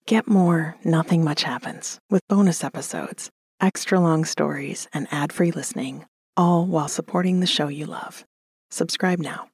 Get more Nothing Much Happens with bonus episodes, extra long stories, and ad-free listening, all while supporting the show you love. Subscribe now.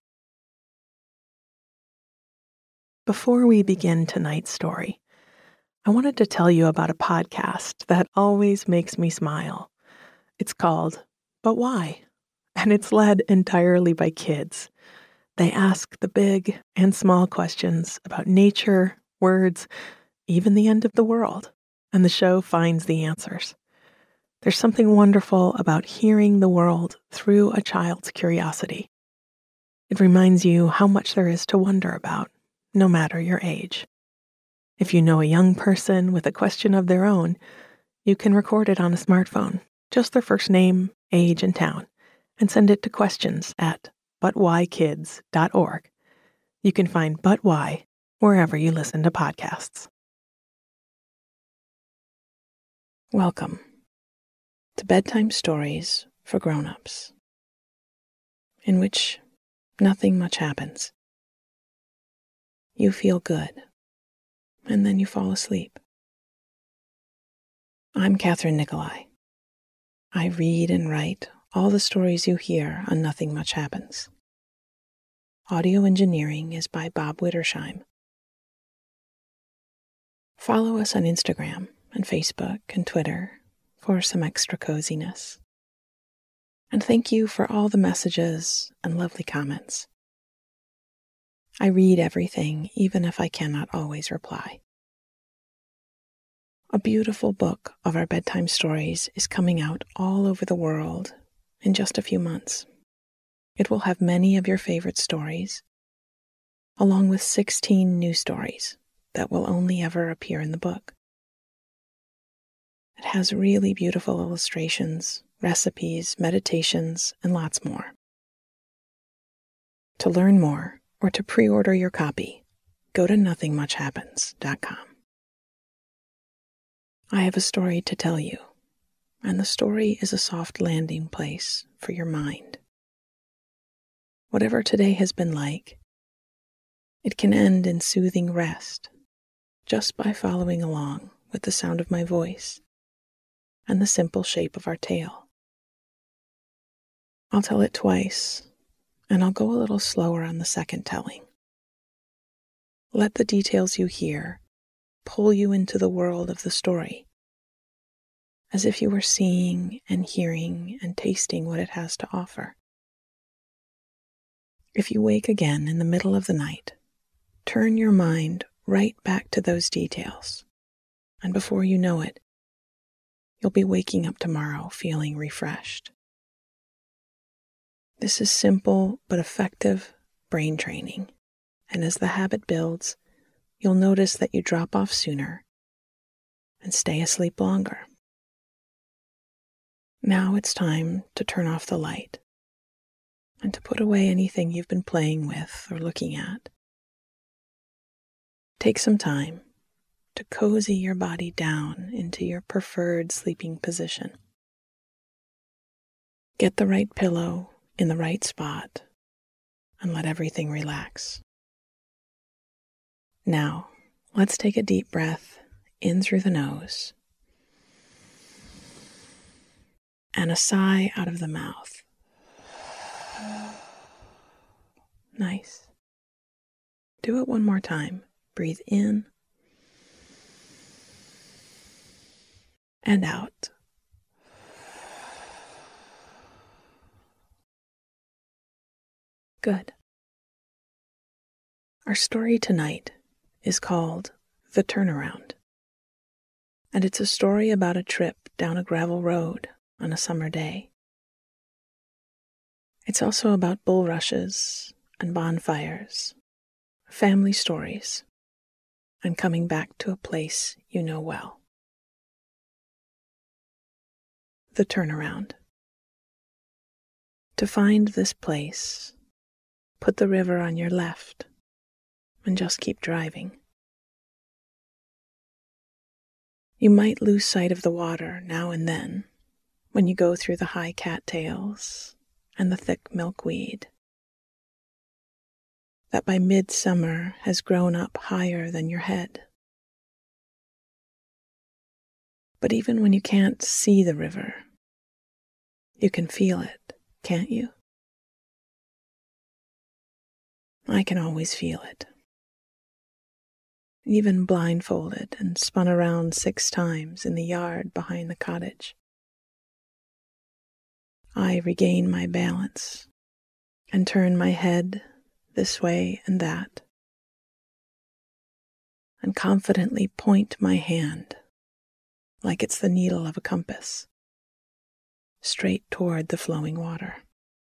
Before we begin tonight's story, I wanted to tell you about a podcast that always makes me smile. It's called But Why? And it's led entirely by kids. They ask the big and small questions about nature, words, even the end of the world, and the show finds the answers. There's something wonderful about hearing the world through a child's curiosity. It reminds you how much there is to wonder about, no matter your age. If you know a young person with a question of their own, you can record it on a smartphone, just their first name, age, and town, and send it to questions@butwhykids.org. You can find But Why wherever you listen to podcasts. Welcome to Bedtime Stories for Grown-Ups, in which nothing much happens. You feel good, and then you fall asleep. I'm Catherine Nicolai. I read and write all the stories you hear on Nothing Much Happens. Audio engineering is by Bob Wittersheim. Follow us on Instagram and Facebook and Twitter for some extra coziness. And thank you for all the messages and lovely comments. I read everything, even if I cannot always reply. A beautiful book of our bedtime stories is coming out all over the world in just a few months. It will have many of your favorite stories, along with 16 new stories that will only ever appear in the book. It has really beautiful illustrations, recipes, meditations, and lots more. To learn more or to pre-order your copy, go to nothingmuchhappens.com. I have a story to tell you, and the story is a soft landing place for your mind. Whatever today has been like, it can end in soothing rest just by following along with the sound of my voice and the simple shape of our tale. I'll tell it twice, and I'll go a little slower on the second telling. Let the details you hear pull you into the world of the story, as if you were seeing and hearing and tasting what it has to offer. If you wake again in the middle of the night, turn your mind right back to those details, and before you know it, you'll be waking up tomorrow feeling refreshed. This is simple but effective brain training, and as the habit builds, you'll notice that you drop off sooner and stay asleep longer. Now it's time to turn off the light and to put away anything you've been playing with or looking at. Take some time to cozy your body down into your preferred sleeping position. Get the right pillow in the right spot and let everything relax. Now, let's take a deep breath in through the nose and a sigh out of the mouth. Nice. Do it one more time. Breathe in and out. Good. Our story tonight is called The Turnaround, and it's a story about a trip down a gravel road on a summer day. It's also about bulrushes and bonfires, family stories, and coming back to a place you know well. The Turnaround. To find this place, put the river on your left and just keep driving. You might lose sight of the water now and then when you go through the high cattails and the thick milkweed that by midsummer has grown up higher than your head. But even when you can't see the river, you can feel it, can't you? I can always feel it. Even blindfolded and spun around 6 times in the yard behind the cottage, I regain my balance and turn my head this way and that, and confidently point my hand, like it's the needle of a compass, straight toward the flowing water.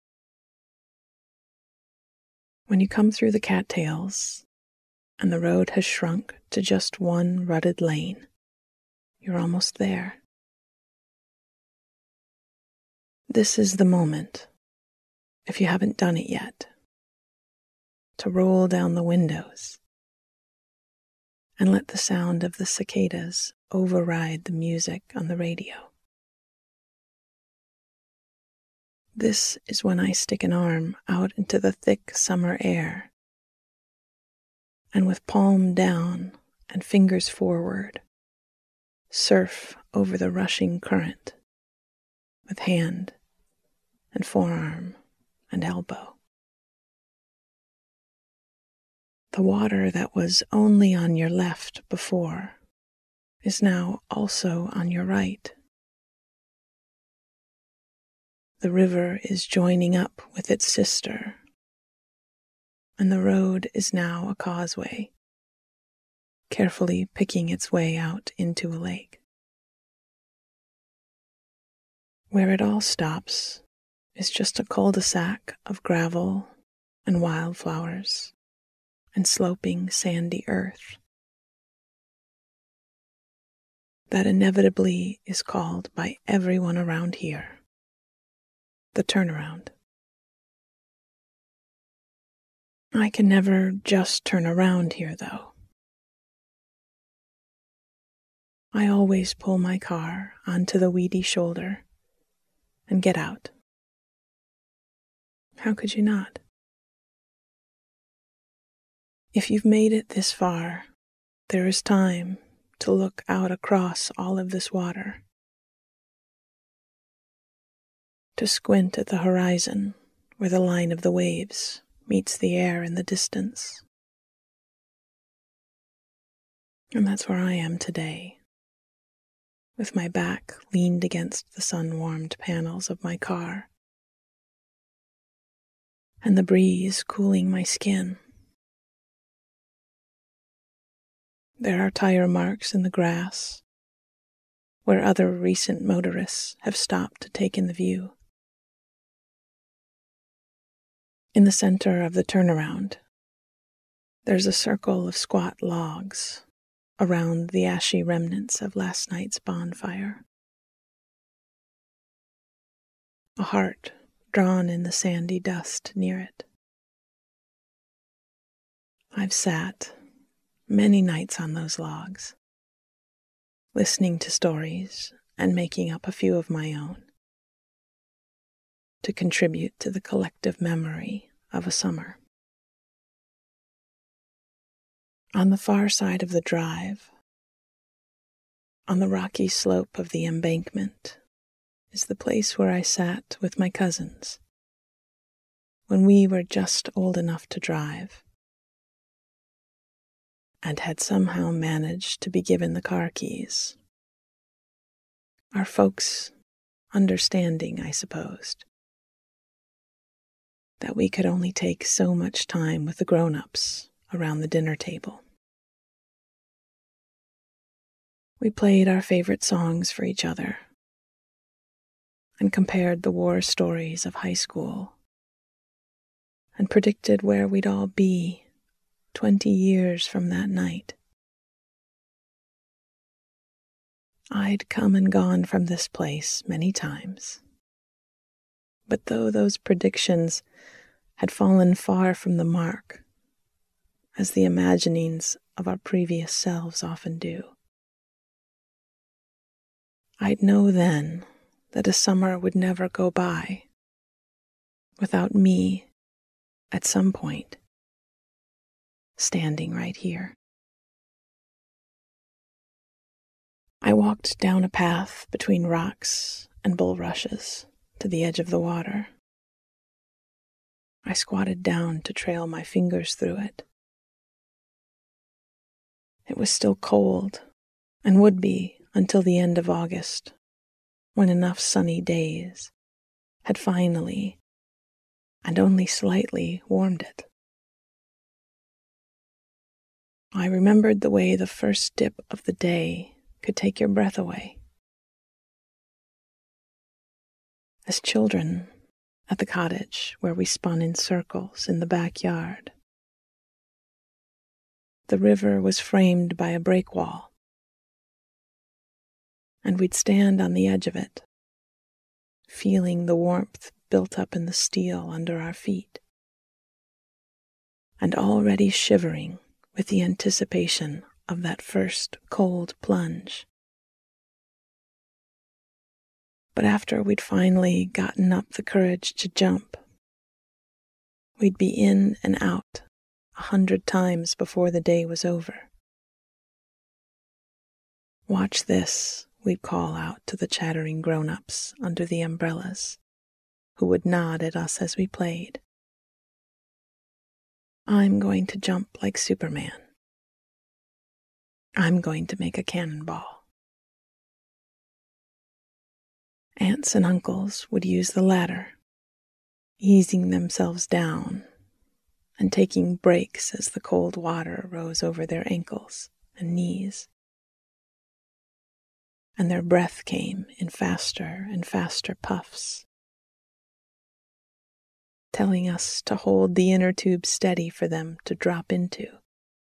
When you come through the cattails and the road has shrunk to just one rutted lane, you're almost there. This is the moment, if you haven't done it yet, to roll down the windows and let the sound of the cicadas override the music on the radio. This is when I stick an arm out into the thick summer air, and with palm down and fingers forward, surf over the rushing current with hand and forearm and elbow. The water that was only on your left before is now also on your right. The river is joining up with its sister, and the road is now a causeway, carefully picking its way out into a lake. Where it all stops is just a cul-de-sac of gravel and wildflowers and sloping sandy earth that inevitably is called by everyone around here the turnaround. I can never just turn around here, though. I always pull my car onto the weedy shoulder and get out. How could you not? If you've made it this far, there is time to look out across all of this water, to squint at the horizon where the line of the waves meets the air in the distance. And that's where I am today, with my back leaned against the sun-warmed panels of my car, and the breeze cooling my skin. There are tire marks in the grass, where other recent motorists have stopped to take in the view. In the center of the turnaround, there's a circle of squat logs around the ashy remnants of last night's bonfire. A heart drawn in the sandy dust near it. I've sat many nights on those logs, listening to stories and making up a few of my own, to contribute to the collective memory of a summer. On the far side of the drive, on the rocky slope of the embankment, is the place where I sat with my cousins when we were just old enough to drive and had somehow managed to be given the car keys. Our folks understanding, I supposed, that we could only take so much time with the grown-ups around the dinner table. We played our favorite songs for each other and compared the war stories of high school and predicted where we'd all be 20 years from that night. I'd come and gone from this place many times, but though those predictions had fallen far from the mark, as the imaginings of our previous selves often do, I'd know then that a summer would never go by without me, at some point, standing right here. I walked down a path between rocks and bulrushes to the edge of the water. I squatted down to trail my fingers through it. It was still cold, and would be until the end of August, when enough sunny days had finally, and only slightly, warmed it. I remembered the way the first dip of the day could take your breath away. As children, at the cottage where we spun in circles in the backyard, the river was framed by a breakwall, and we'd stand on the edge of it, feeling the warmth built up in the steel under our feet, and already shivering with the anticipation of that first cold plunge. But after we'd finally gotten up the courage to jump, we'd be in and out 100 times before the day was over. "Watch this," we'd call out to the chattering grown-ups under the umbrellas, who would nod at us as we played. "I'm going to jump like Superman. I'm going to make a cannonball." Aunts and uncles would use the latter, easing themselves down and taking breaks as the cold water rose over their ankles and knees, and their breath came in faster and faster puffs, telling us to hold the inner tube steady for them to drop into,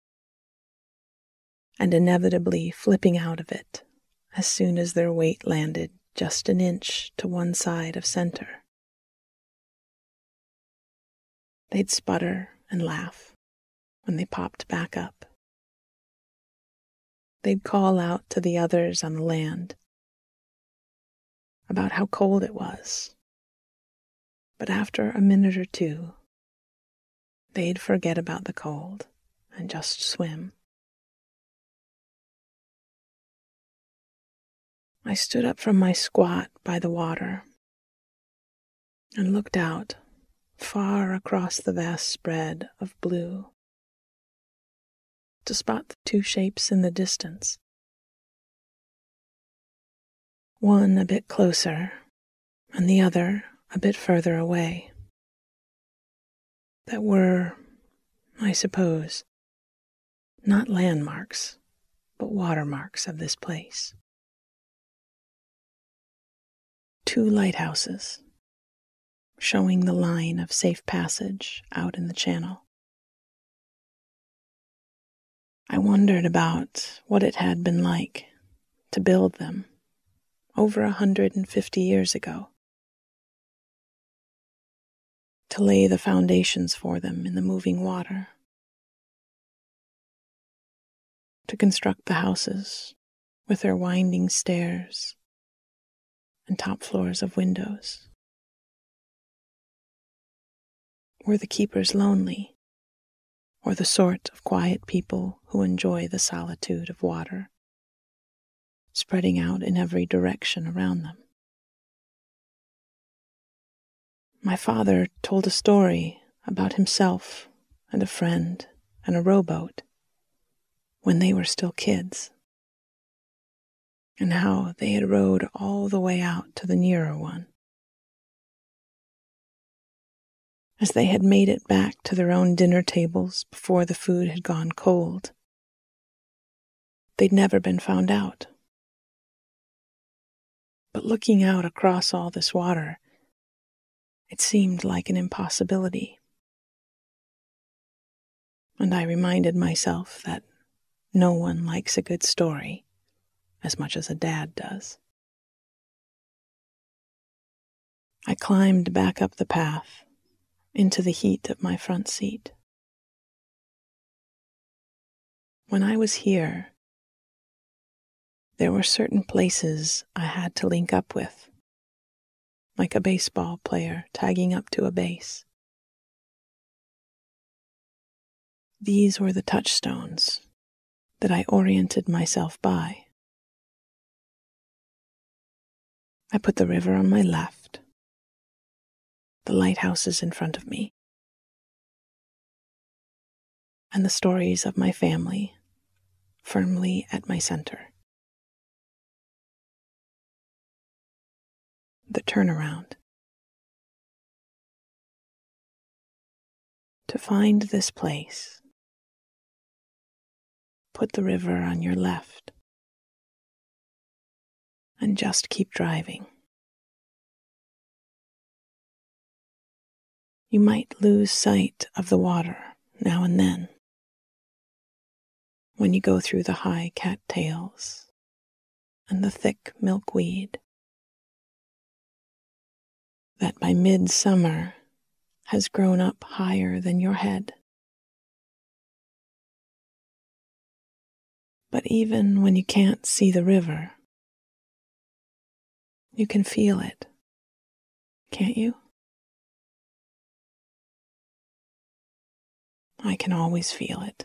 and inevitably flipping out of it as soon as their weight landed just an inch to one side of center. They'd sputter and laugh when they popped back up. They'd call out to the others on the land about how cold it was, but after a minute or two, they'd forget about the cold and just swim. I stood up from my squat by the water and looked out far across the vast spread of blue to spot the two shapes in the distance, one a bit closer and the other a bit further away, that were, I suppose, not landmarks, but watermarks of this place. 2 lighthouses, showing the line of safe passage out in the channel. I wondered about what it had been like to build them over 150 years ago, to lay the foundations for them in the moving water, to construct the houses with their winding stairs and top floors of windows. Were the keepers lonely, or the sort of quiet people who enjoy the solitude of water, spreading out in every direction around them? My father told a story about himself and a friend and a rowboat when they were still kids, and how they had rowed all the way out to the nearer one. As they had made it back to their own dinner tables before the food had gone cold, they'd never been found out. But looking out across all this water, it seemed like an impossibility. And I reminded myself that no one likes a good story as much as a dad does. I climbed back up the path into the heat of my front seat. When I was here, there were certain places I had to link up with, like a baseball player tagging up to a base. These were the touchstones that I oriented myself by. I put the river on my left, the lighthouses in front of me, and the stories of my family firmly at my center. The turnaround. To find this place, put the river on your left and just keep driving. You might lose sight of the water now and then when you go through the high cattails and the thick milkweed that by midsummer has grown up higher than your head. But even when you can't see the river, you can feel it, can't you? I can always feel it,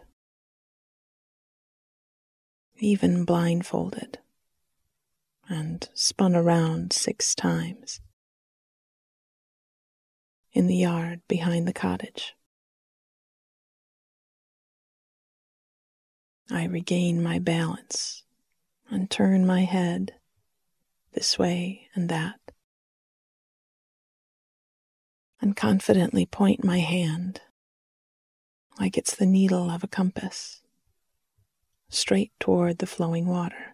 even blindfolded and spun around 6 times in the yard behind the cottage. I regain my balance and turn my head this way and that, and confidently point my hand like it's the needle of a compass, straight toward the flowing water.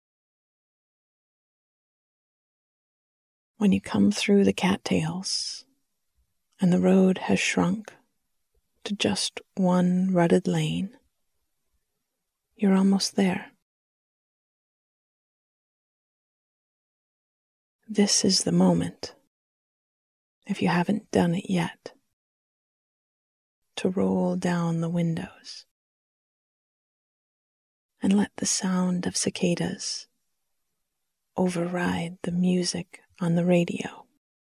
When you come through the cattails and the road has shrunk to just one rutted lane, you're almost there. This is the moment, if you haven't done it yet, to roll down the windows and let the sound of cicadas override the music on the radio.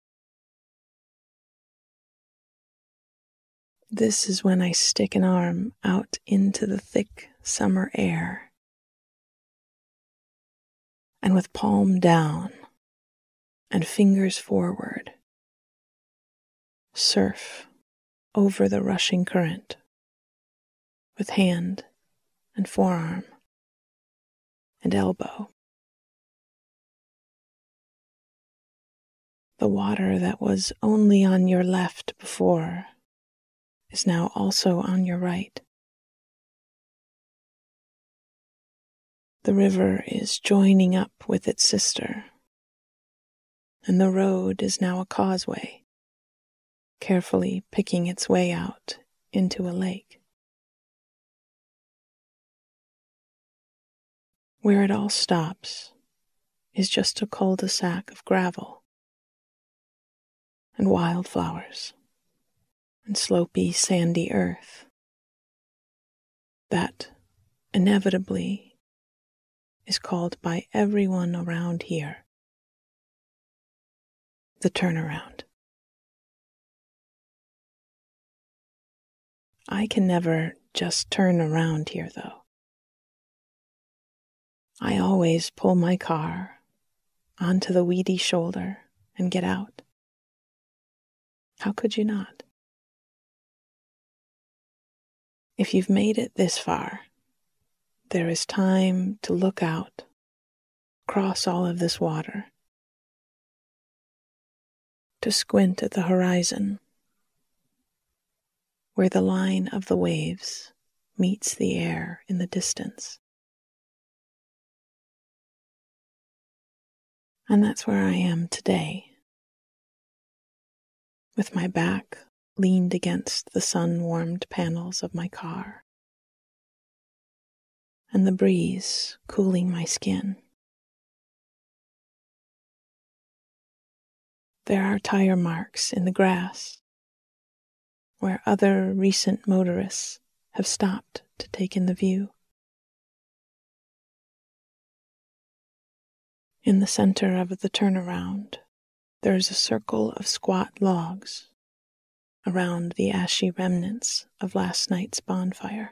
This is when I stick an arm out into the thick summer air, and with palm down and fingers forward, surf over the rushing current with hand and forearm and elbow. The water that was only on your left before is now also on your right. The river is joining up with its sister, and the road is now a causeway, carefully picking its way out into a lake. Where it all stops is just a cul-de-sac of gravel and wildflowers and slopey, sandy earth that inevitably is called by everyone around here the turnaround. I can never just turn around here, though. I always pull my car onto the weedy shoulder and get out. How could you not? If you've made it this far, there is time to look out, across all of this water, to squint at the horizon, where the line of the waves meets the air in the distance. And that's where I am today, with my back leaned against the sun-warmed panels of my car, and the breeze cooling my skin. There are tire marks in the grass, where other recent motorists have stopped to take in the view. In the center of the turnaround, there is a circle of squat logs around the ashy remnants of last night's bonfire.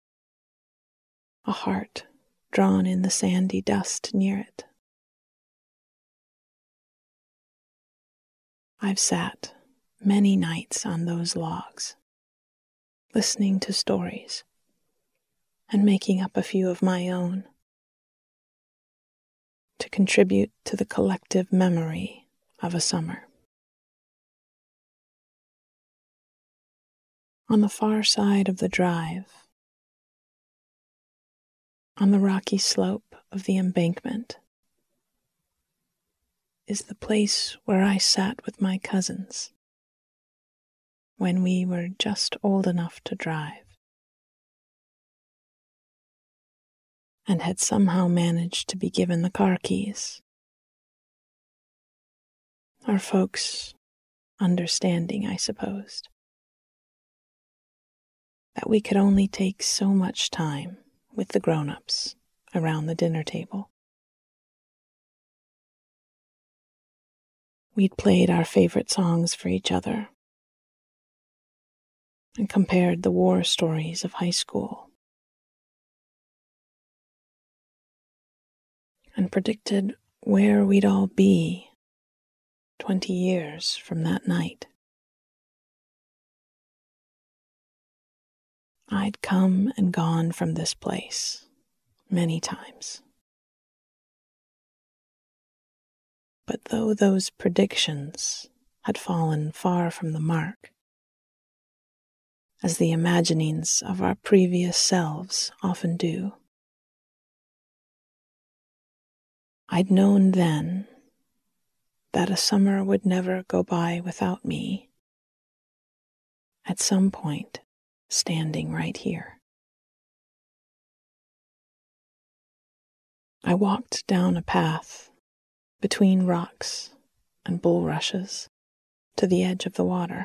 A heart drawn in the sandy dust near it. I've sat many nights on those logs, listening to stories and making up a few of my own to contribute to the collective memory of a summer. On the far side of the drive, on the rocky slope of the embankment, is the place where I sat with my cousins when we were just old enough to drive and had somehow managed to be given the car keys. Our folks understanding, I supposed, that we could only take so much time with the grown-ups around the dinner table. We'd played our favorite songs for each other and compared the war stories of high school and predicted where we'd all be 20 years from that night. I'd come and gone from this place many times. But though those predictions had fallen far from the mark, as the imaginings of our previous selves often do, I'd known then that a summer would never go by without me, at some point standing right here. I walked down a path between rocks and bulrushes to the edge of the water.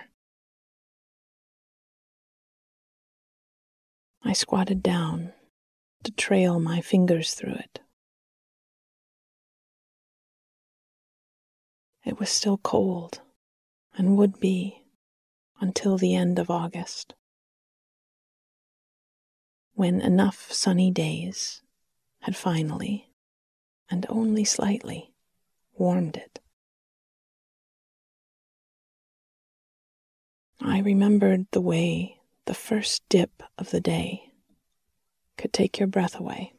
I squatted down to trail my fingers through it. It was still cold and would be until the end of August, when enough sunny days had finally, and only slightly, warmed it. I remembered the way the first dip of the day could take your breath away.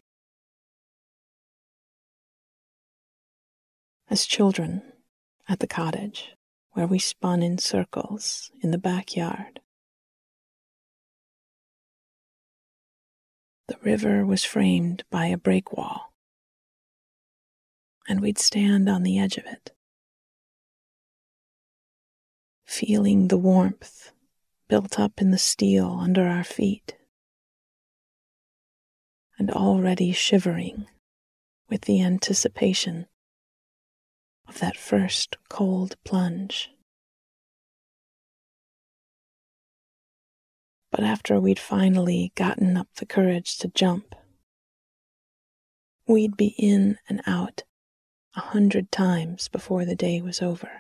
As children at the cottage where we spun in circles in the backyard, the river was framed by a break wall, and we'd stand on the edge of it, feeling the warmth built up in the steel under our feet, and already shivering with the anticipation of that first cold plunge. But after we'd finally gotten up the courage to jump, we'd be in and out 100 times before the day was over.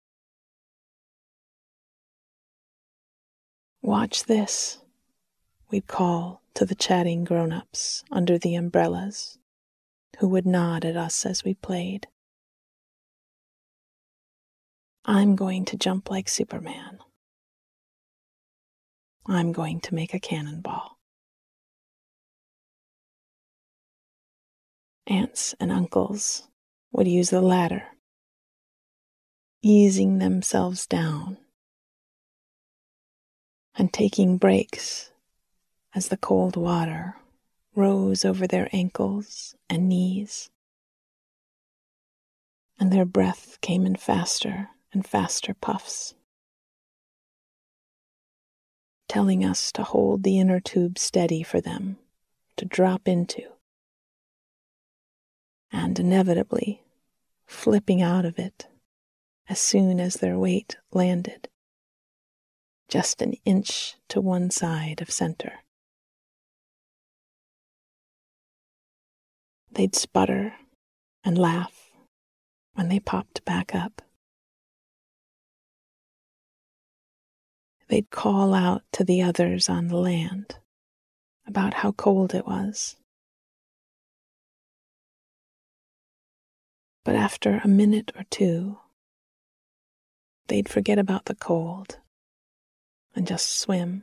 "Watch this," we'd call to the chatting grown-ups under the umbrellas, who would nod at us as we played. "I'm going to jump like Superman. I'm going to make a cannonball." Aunts and uncles would use the ladder, easing themselves down and taking breaks as the cold water rose over their ankles and knees, and their breath came in faster and faster puffs, telling us to hold the inner tube steady for them to drop into, and inevitably flipping out of it as soon as their weight landed just an inch to one side of center. They'd sputter and laugh when they popped back up. They'd call out to the others on the land about how cold it was. But after a minute or two, they'd forget about the cold and just swim.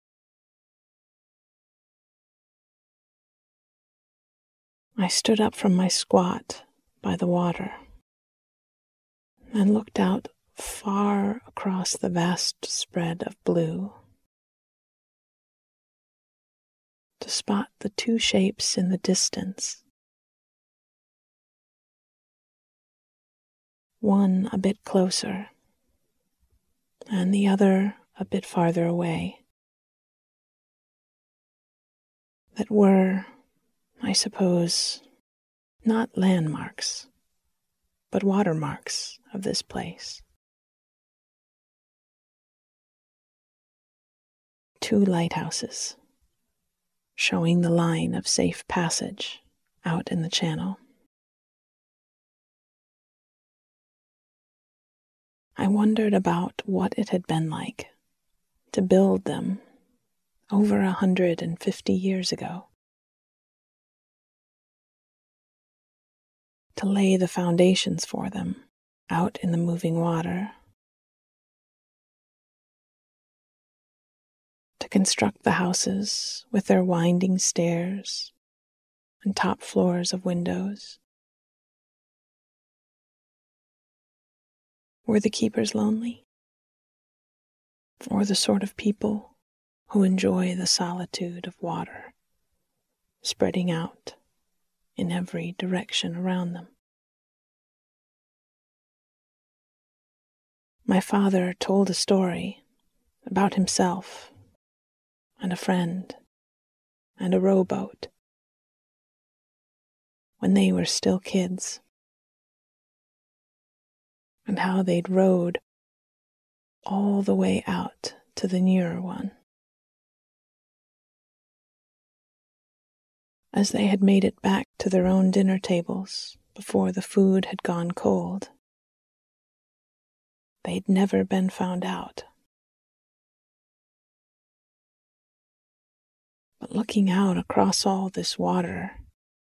I stood up from my squat by the water and looked out far across the vast spread of blue to spot the two shapes in the distance, one a bit closer and the other a bit farther away, that were, I suppose, not landmarks, but watermarks of this place. Two lighthouses, showing the line of safe passage out in the channel. I wondered about what it had been like to build them over 150 years ago, to lay the foundations for them out in the moving water, to construct the houses with their winding stairs and top floors of windows. Were the keepers lonely? Or the sort of people who enjoy the solitude of water spreading out in every direction around them? My father told a story about himself and a friend and a rowboat when they were still kids, and how they'd rowed all the way out to the nearer one. As they had made it back to their own dinner tables before the food had gone cold, they'd never been found out. But looking out across all this water,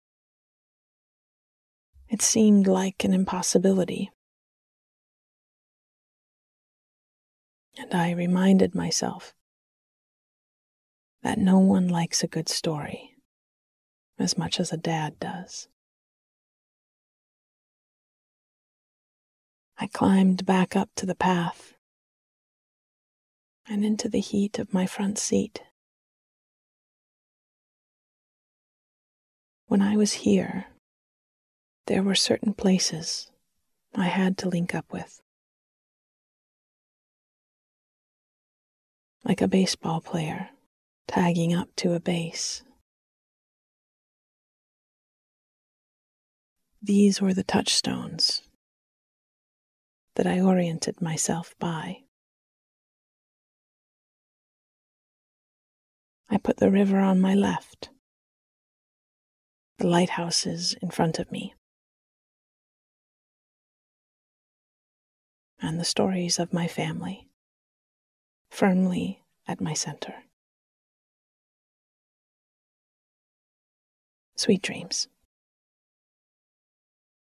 it seemed like an impossibility. And I reminded myself that no one likes a good story as much as a dad does. I climbed back up to the path and into the heat of my front seat. When I was here, there were certain places I had to link up with. Like a baseball player tagging up to a base. These were the touchstones that I oriented myself by. I put the river on my left, the lighthouses in front of me, and the stories of my family firmly at my center. Sweet dreams.